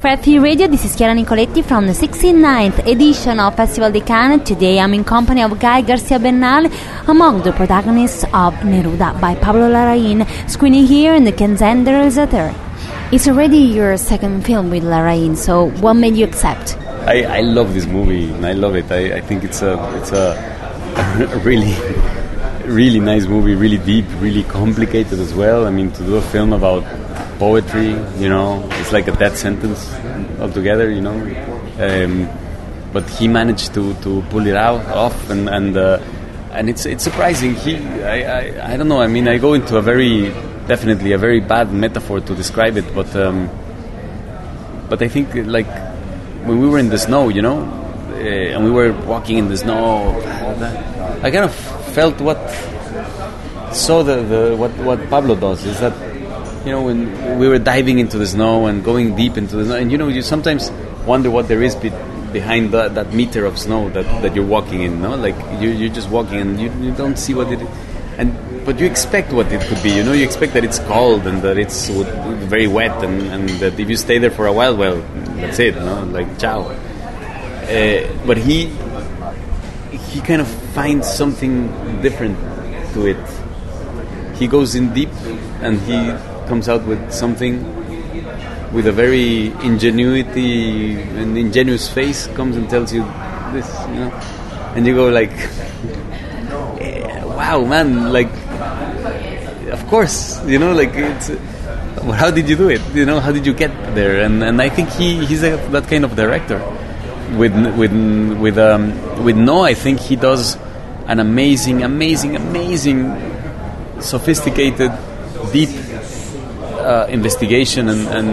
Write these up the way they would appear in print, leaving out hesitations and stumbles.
Red Free Radio, this is Chiara Nicoletti from the 69th edition of Festival di Cannes. Today I'm in company of Guy Garcia Bernal, among the protagonists of Neruda by Pablo Larraín, screening here in the Cannes Theatre. It's already your second film with Larraín, so what made you accept? I love this movie, and I love it. I think it's a really, really nice movie, really deep, really complicated as well. I mean, to do a film about poetry, it's like a death sentence altogether, but he managed to pull it off, and it's surprising. I don't know. I mean, I go into definitely a very bad metaphor to describe it, but I think like when we were in the snow, and we were walking in the snow, I kind of felt what Pablo does is that. When we were diving into the snow and going deep into the snow, and you sometimes wonder what there is behind that meter of snow that you're walking in, no? Like you're just walking and you don't see what it is, but you expect what it could be, you expect that it's cold and that it's very wet and that if you stay there for a while, well, that's it, like ciao. But he kind of finds something different to it. He goes in deep and he comes out with something with a very ingenuous face, comes and tells you this, and you go like, wow, man, like, of course, like it's. How did you do it? How did you get there? And I think he's that kind of director. With No, I think he does an amazing, sophisticated, deep. Investigation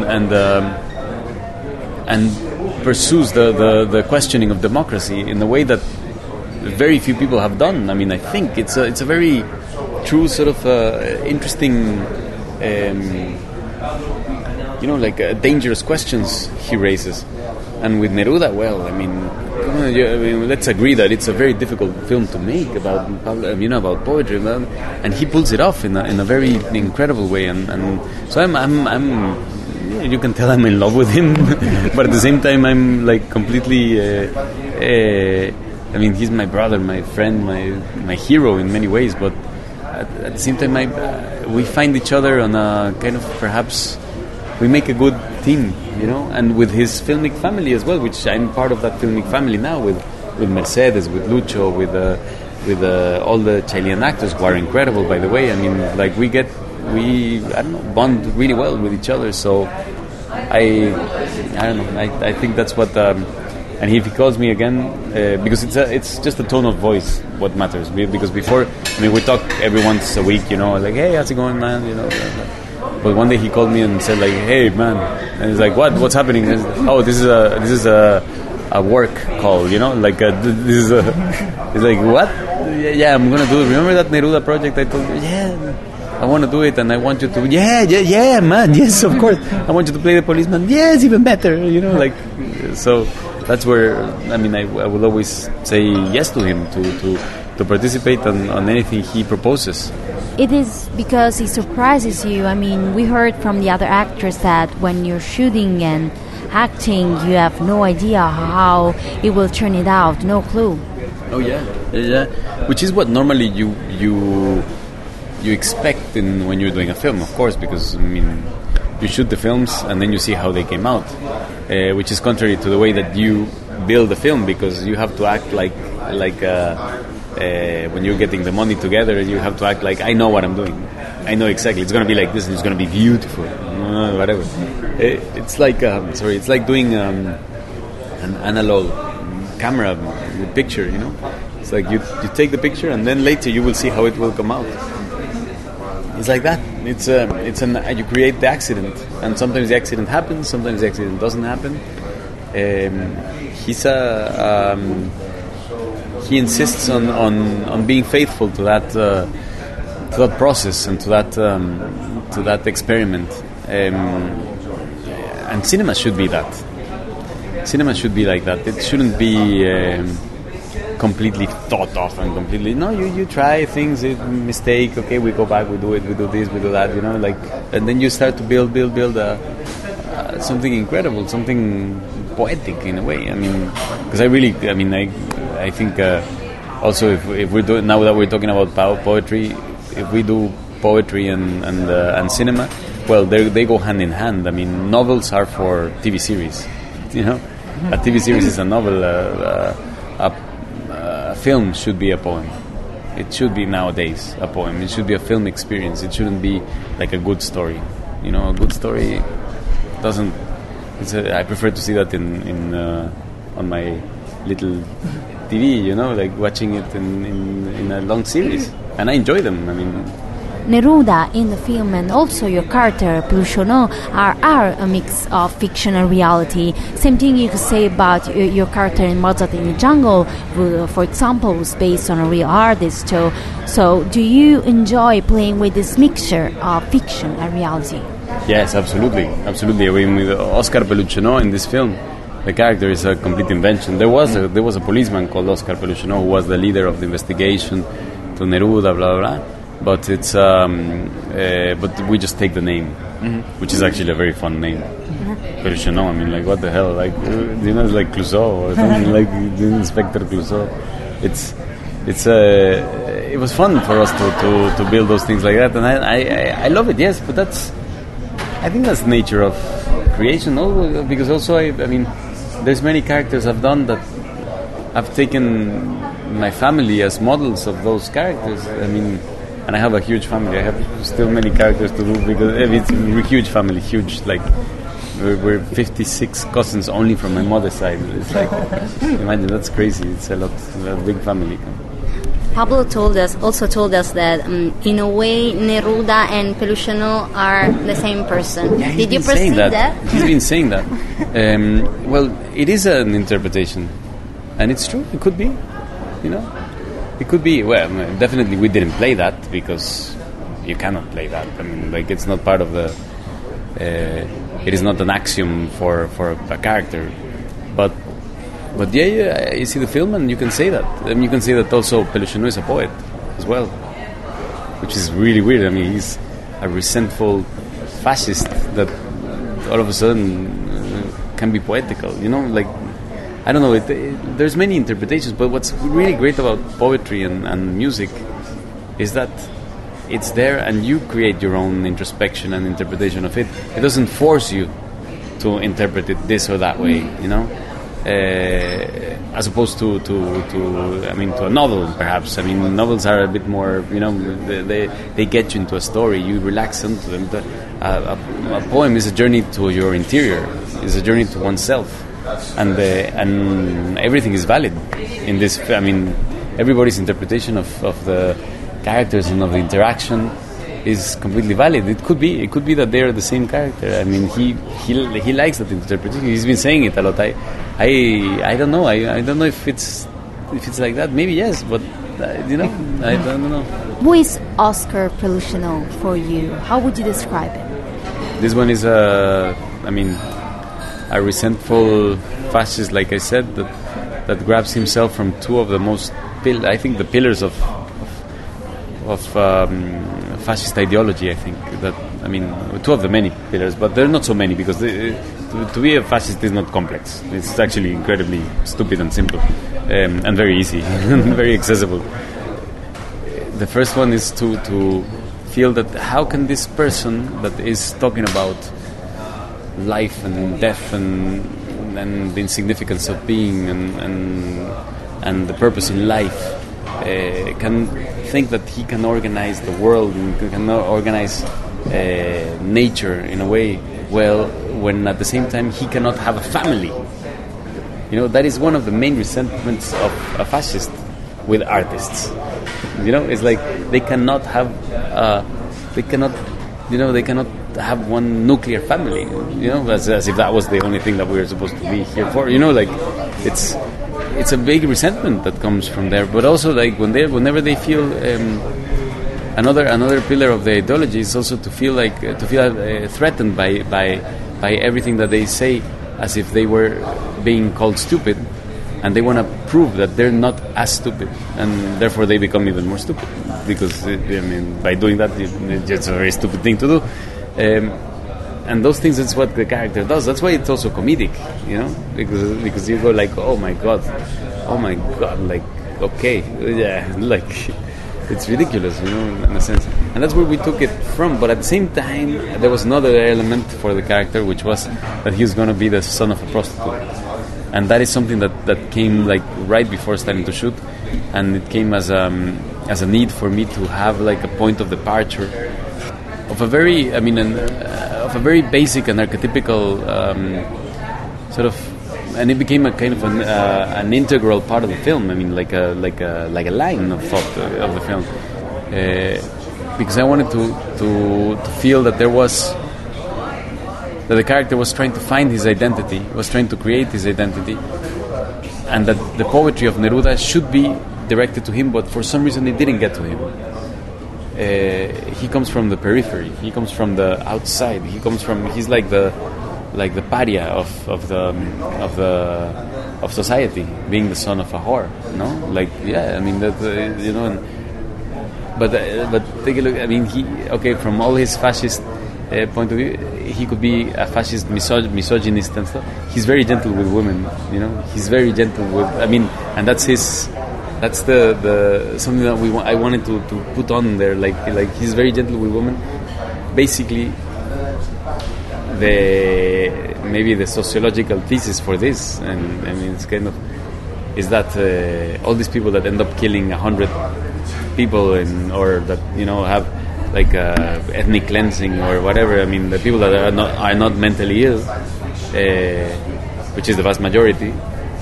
and pursues the questioning of democracy in a way that very few people have done. I mean, I think it's a very true sort of interesting, like dangerous questions he raises. And with Neruda, well, I mean, let's agree that it's a very difficult film to make about about poetry, and he pulls it off in a very incredible way. And so I'm you can tell I'm in love with him, but at the same time I'm like completely. I mean, he's my brother, my friend, my hero in many ways. But at the same time, we find each other on a kind of perhaps. We make a good team, and with his filmic family as well, which I'm part of that filmic family now with Mercedes, with Lucho, with all the Chilean actors who are incredible, by the way. I mean, like we bond really well with each other. So I don't know. I think that's what. And if he calls me again, because it's just the tone of voice what matters. Because before, we talk every once a week, like, hey, how's it going, man? But one day he called me and said like, "Hey man," and he's like, "What's happening?" Said, "Oh, this is a work call, like this is a." He's like, "What?" "Yeah, I'm gonna do it. Remember that Neruda project I told you? Yeah, I want to do it, and I want you to. Yeah, man. Yes, of course. I want you to play the policeman. Yes, even better. Like so. That's where I will always say yes to him to participate on anything he proposes. It is because he surprises you. I mean, we heard from the other actors that when you're shooting and acting, you have no idea how it will turn it out, no clue. Oh yeah. Which is what normally you expect when you're doing a film, of course, because you shoot the films and then you see how they came out, which is contrary to the way that you build a film, because you have to act like when you're getting the money together, you have to act like I know what I'm doing. I know exactly. It's going to be like this, and it's going to be beautiful. Whatever. It's like it's like doing an analog camera picture. It's like you take the picture, and then later you will see how it will come out. It's like that. You create the accident, and sometimes the accident happens, sometimes the accident doesn't happen. He insists on being faithful to that process and to that experiment. And cinema should be that. Cinema should be like that. It shouldn't be completely thought of and completely. No, you try things, mistake. Okay, we go back, we do it, we do this, we do that. And then you start to build something incredible, something poetic in a way. I mean, because I think also if we're doing, now that we're talking about poetry, if we do poetry and cinema, well, they go hand in hand. I mean, novels are for TV series, you know. A TV series is a novel. A film should be a poem. It should be nowadays a poem. It should be a film experience. It shouldn't be like a good story. You know, a good story doesn't. I prefer to see that on my little TV. You know, like watching it in a long series, and I enjoy them. I mean. Neruda in the film and also your character Peluche are a mix of fiction and reality. Same thing you could say about your character in Mozart in the Jungle, who, for example, was based on a real artist. So do you enjoy playing with this mixture of fiction and reality? Yes, absolutely. I mean, with Oscar Peluche in this film, the character is a complete invention. There was a policeman called Oscar Peluche who was the leader of the investigation to Neruda, blah blah blah. But it's but we just take the name, which is actually a very fun name. Peluche, I mean, like, what the hell? Like, you know, it's like Clouseau or something, like Inspector Clouseau. It was fun for us to build those things like that, and I love it. Yes, but I think that's the nature of creation. Because also I mean, there's many characters I've done that I've taken my family as models of those characters. I mean. And I have a huge family. I have still many characters to do because it's a huge family, huge. Like we're 56 cousins only from my mother's side. It's like, imagine, that's crazy. It's a big family. Pablo also told us that in a way Neruda and Peluche are the same person. Yeah, did you perceive that? He's been saying that. Well, it is an interpretation, and it's true. It could be, you know. It could be. Well, definitely we didn't play that because you cannot play that. I mean, like, it's not part of the. It is not an axiom for a character, but yeah, you see the film and you can say that. I mean, you can say that also Peluche is a poet as well, which is really weird. I mean, he's a resentful fascist that all of a sudden can be poetical. You know, like. I don't know, there's many interpretations, but what's really great about poetry and music is that it's there and you create your own introspection and interpretation of it. It doesn't force you to interpret it this or that way, you know, as opposed to a novel, perhaps. I mean, novels are a bit more, you know, they get you into a story, you relax into them. A poem is a journey to your interior, is a journey to oneself. And everything is valid in this. I mean, everybody's interpretation of the characters and of the interaction is completely valid. It could be that they are the same character. I mean, he likes that interpretation. He's been saying it a lot. I don't know. I don't know if it's like that. Maybe yes, but you know, I don't know. Who is Oscar Peluche for you? How would you describe him? This one is a resentful fascist, like I said, that grabs himself from two of the most, I think, the pillars of fascist ideology. I think that, I mean, two of the many pillars, but there are not so many because to be a fascist is not complex. It's actually incredibly stupid and simple, and very easy, very accessible. The first one is to feel that how can this person that is talking about life and death and the insignificance of being and the purpose in life can think that he can organize the world and can organize nature in a way well when at the same time he cannot have a family. You know, that is one of the main resentments of a fascist with artists. You know, it's like they cannot have have one nuclear family, you know, as if that was the only thing that we were supposed to be here for. You know, like it's a big resentment that comes from there. But also, like, whenever they feel another pillar of the ideology is also to feel threatened by everything that they say, as if they were being called stupid, and they want to prove that they're not as stupid, and therefore they become even more stupid because by doing that it's just a very stupid thing to do. and those things, that's what the character does. That's why it's also comedic, you know, because you go like, oh my god, like, okay, yeah, like, it's ridiculous, you know, in a sense. And that's where we took it from. But at the same time, there was another element for the character, which was that he was going to be the son of a prostitute. And that is something that came like right before starting to shoot, and it came as a need for me to have like a point of departure of a very, of a very basic and archetypical sort of. And it became a kind of an integral part of the film. I mean, like a line of thought of the film, because I wanted to feel that that the character was trying to find his identity, was trying to create his identity, and that the poetry of Neruda should be directed to him. But for some reason, it didn't get to him. He comes from the periphery. He comes from the outside. He's like the pariah of society, being the son of a whore, no? Like, yeah, I mean that, you know. But take a look. I mean, from all his fascist point of view, he could be a fascist misogynist and stuff. He's very gentle with women, you know. He's very gentle with. I mean, and that's his. That's the something that I wanted to put on there. Like he's very gentle with women. Basically, maybe the sociological thesis for this, and I mean it's kind of, is that all these people that end up killing 100 people or that, you know, have like ethnic cleansing or whatever. I mean, the people that are not mentally ill, which is the vast majority,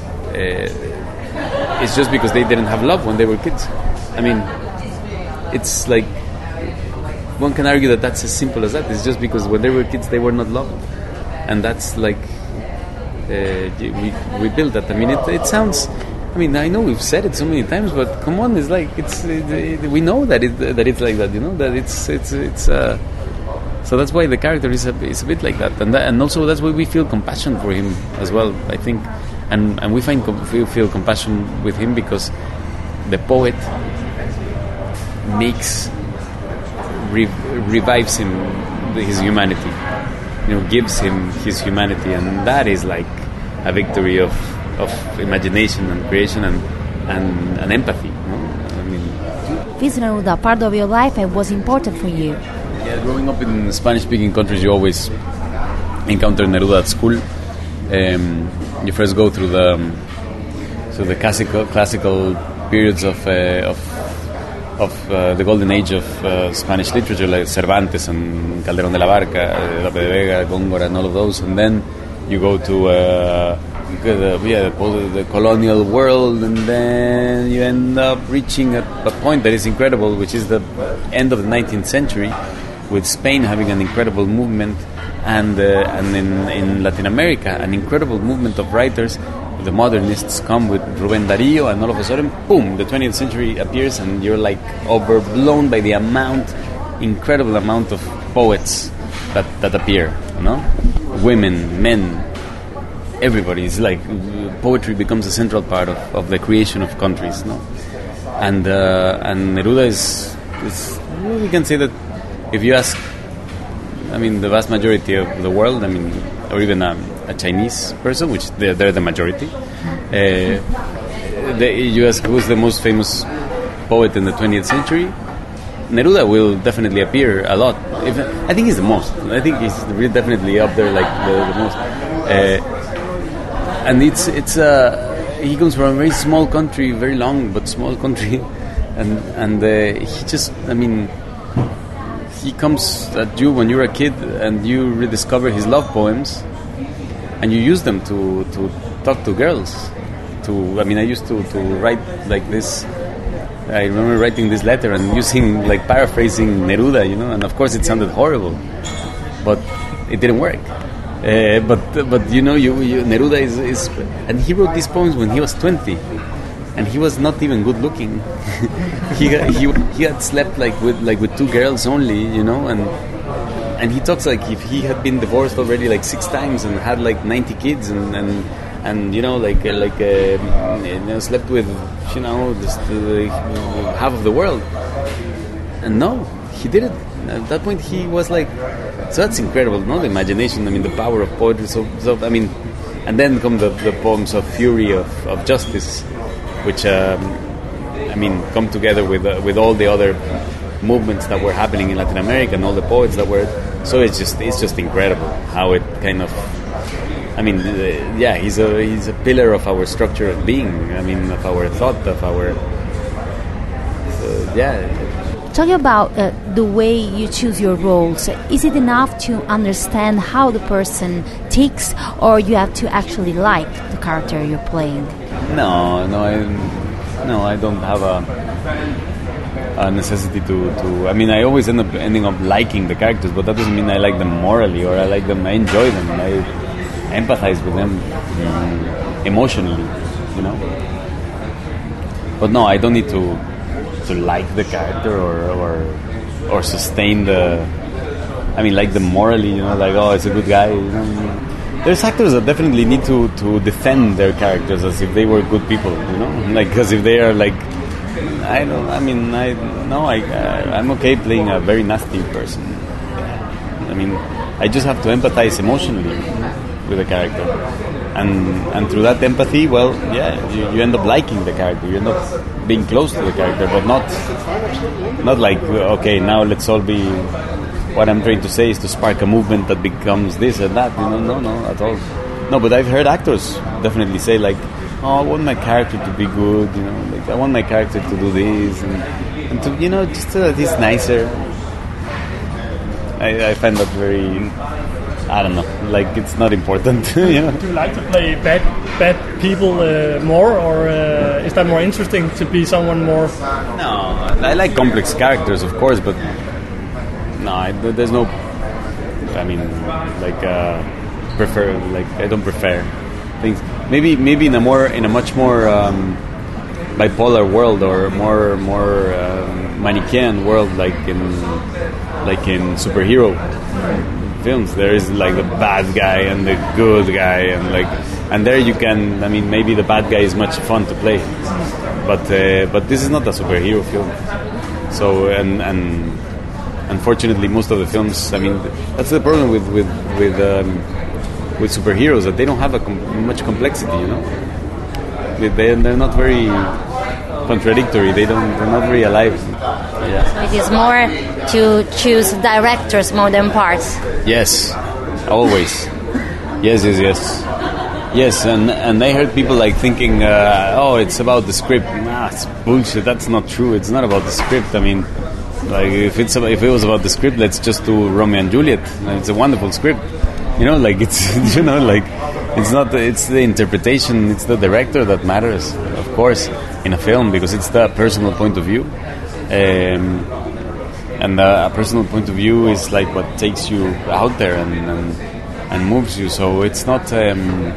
it's just because they didn't have love when they were kids. I mean, it's like, one can argue that that's as simple as that. It's just because when they were kids they were not loved, and that's like we build that. I mean, it sounds. I mean, I know we've said it so many times, but come on, it's like we know that it's like that. You know that it's. So that's why the character is a bit like that, and also that's why we feel compassion for him as well. I think, and we feel compassion with him because the poet revives him, his humanity, you know, gives him his humanity, and that is like a victory of imagination and creation and empathy, you know? I mean, this Neruda part of your life was important for you. Yeah, growing up in Spanish-speaking countries, you always encounter Neruda at school. You first go through the classical periods of the golden age of Spanish literature, like Cervantes and Calderón de la Barca, Lope de Vega, Góngora, and all of those, and then you go to the colonial world, and then you end up reaching a point that is incredible, which is the end of the 19th century, with Spain having an incredible movement, and in Latin America, an incredible movement of writers. The modernists come with Rubén Darío, and all of a sudden, boom, the 20th century appears, and you're like overblown by the incredible amount of poets that appear, you know? Women, men, everybody. It's like poetry becomes a central part of the creation of countries, no? And Neruda is, we can say that if you ask, I mean, the vast majority of the world, I mean, or even a Chinese person, which they're the majority, you ask who's the most famous poet in the 20th century, Neruda will definitely appear a lot. I think he's the most. I think he's really definitely up there, like the most. And he comes from a very small country, very long but small country, and he just, I mean, he comes at you when you're a kid, and you rediscover his love poems, and you use them to talk to girls. I used to write like this. I remember writing this letter and paraphrasing Neruda, you know, and of course it sounded horrible, but it didn't work. But you know, Neruda is, and he wrote these poems when he was 20, and he was not even good looking. he had slept with two girls only, you know, and he talks like if he had been divorced already like 6 times and had like 90 kids and you know, slept with, you know, half of the world. And no, he didn't. at that point he was like, so that's incredible, no? The imagination, I mean, the power of poetry. So I mean, and then come the poems of fury, of justice, which I mean, come together with all the other movements that were happening in Latin America and all the poets that were. So it's just incredible how it kind of. I mean, he's a pillar of our structure of being. I mean, of our thought, of our. Talking about the way you choose your roles, is it enough to understand how the person ticks, or you have to actually like the character you're playing? No, I don't have a necessity to. I mean, I always ending up liking the characters, but that doesn't mean I like them morally or I like them. I enjoy them. I empathize with them emotionally, you know. But no, I don't need to like the character or sustain the. I mean, like them morally, you know, like, oh, it's a good guy. You know? There's actors that definitely need to defend their characters as if they were good people, you know, like, because if they are like, I'm okay playing a very nasty person. I mean, I just have to empathize emotionally with the character, and through that empathy, well, you end up liking the character, you end up being close to the character, but not like, okay, now let's all be. What I'm trying to say is to spark a movement that becomes this and that. You know, no, at all. No, but I've heard actors definitely say like, oh, I want my character to be good. You know, like I want my character to do this and to, you know, just so that he's nicer. I find that very. I don't know. Like, it's not important. You know? Do you like to play bad people more, or is that more interesting to be someone more? No, I like complex characters, of course, but no, there's no. I mean, like prefer. Like, I don't prefer things. Maybe in a much more bipolar world, or more Manichaean world, like in superhero films. There is like the bad guy and the good guy, and there you can. I mean, maybe the bad guy is much fun to play, but this is not a superhero film. So and unfortunately, most of the films. I mean, that's the problem with superheroes, that they don't have much complexity. You know, they're not very contradictory. They're not very alive. Yeah. So it is more to choose directors more than parts. Yes, always. Yes, and I heard people like thinking, oh, it's about the script. Nah, it's bullshit. That's not true. It's not about the script. I mean, like if it was about the script, let's just do Romeo and Juliet. It's a wonderful script. You know, like it's you know, like it's not. It's the interpretation. It's the director that matters, of course, in a film, because it's the personal point of view. And a personal point of view is like what takes you out there and moves you. So it's not. I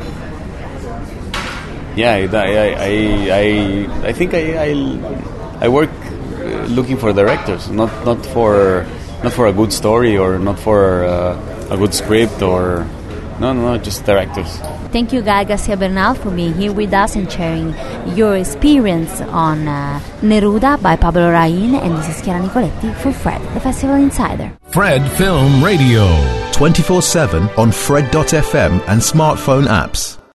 think I work looking for directors, not for a good story, or not for a good script, or no, just directors. Thank you, Gael Garcia Bernal, for being here with us and sharing your experience on Neruda by Pablo Larraín. And this is Chiara Nicoletti for Fred, the Festival Insider. Fred Film Radio, 24/7 on Fred.fm and smartphone apps.